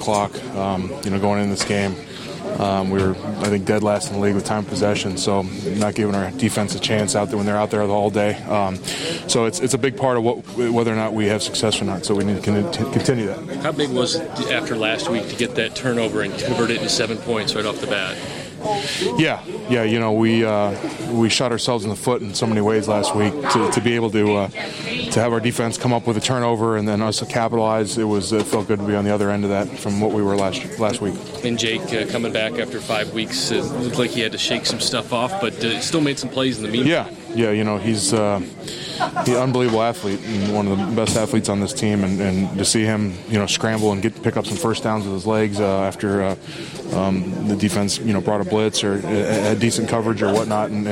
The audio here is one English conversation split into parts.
clock. Going into this game, we were, I think, dead last in the league with time of possession, so not giving our defense a chance out there when they're out there the whole day. So it's a big part of whether or not we have success or not, so we need to continue that. How big was it after last week to get that turnover and convert it into 7 points right off the bat? Yeah. We shot ourselves in the foot in so many ways last week. To be able to have our defense come up with a turnover and then us to capitalize, it felt good to be on the other end of that from what we were last week. And Jake coming back after 5 weeks, it looked like he had to shake some stuff off, but still made some plays in the meantime. Yeah. He's an unbelievable athlete and one of the best athletes on this team, and to see him, scramble and pick up some first downs with his legs after the defense, brought a blitz or had decent coverage or whatnot, and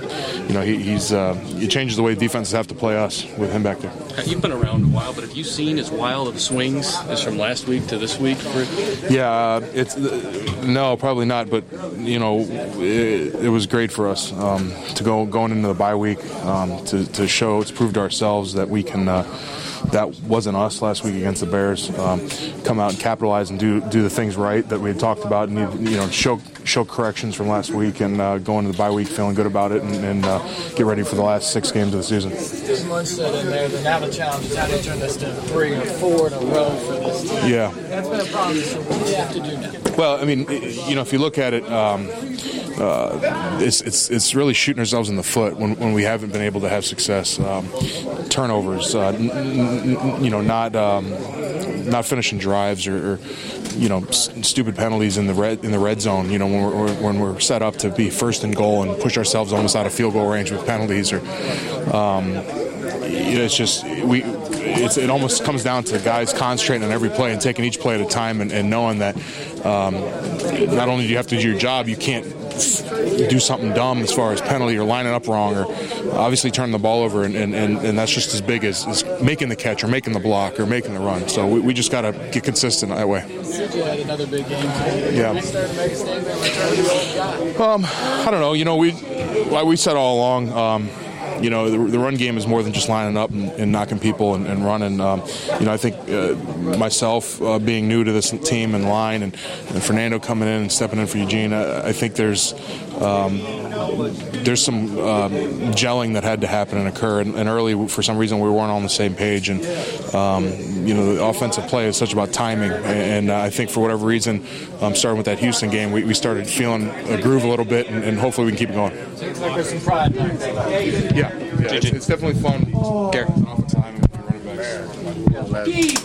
he changes the way defenses have to play us with him back there. You've been around a while, but have you seen as wild of swings as from last week to this week? Yeah, no, probably not, but it was great for us to going into the bye week to prove to ourselves that we can. That wasn't us last week against the Bears. Come out and capitalize and do the things right that we had talked about, and show corrections from last week, and go into the bye week feeling good about it, and get ready for the last 6 games of the season. Just Munch said in there, the now the challenge is how to turn this to 3 or 4 in a row for this team. Yeah, that's been a problem. So what do you have to do now? Well, I mean, if you look at it. It's really shooting ourselves in the foot when we haven't been able to have success. Turnovers, not finishing drives or stupid penalties in the red zone. When we're set up to be first and goal and push ourselves almost out of field goal range with penalties, or it's just it almost comes down to guys concentrating on every play and taking each play at a time, and knowing that not only do you have to do your job, you can't do something dumb as far as penalty or lining up wrong or obviously turning the ball over, and that's just as big as making the catch or making the block or making the run. So we just got to get consistent that way. You had another big game. Yeah. I don't know. We said all along. The run game is more than just lining up and knocking people and running. I think myself being new to this team and line, and Fernando coming in and stepping in for Eugene, I think there's some gelling that had to happen and occur. And early, for some reason, we weren't on the same page. And the offensive play is such about timing. And I think for whatever reason, starting with that Houston game, we started feeling a groove a little bit, and hopefully we can keep it going. Seems like there's some pride. Yeah, it's definitely fun. Offensive line, running backs.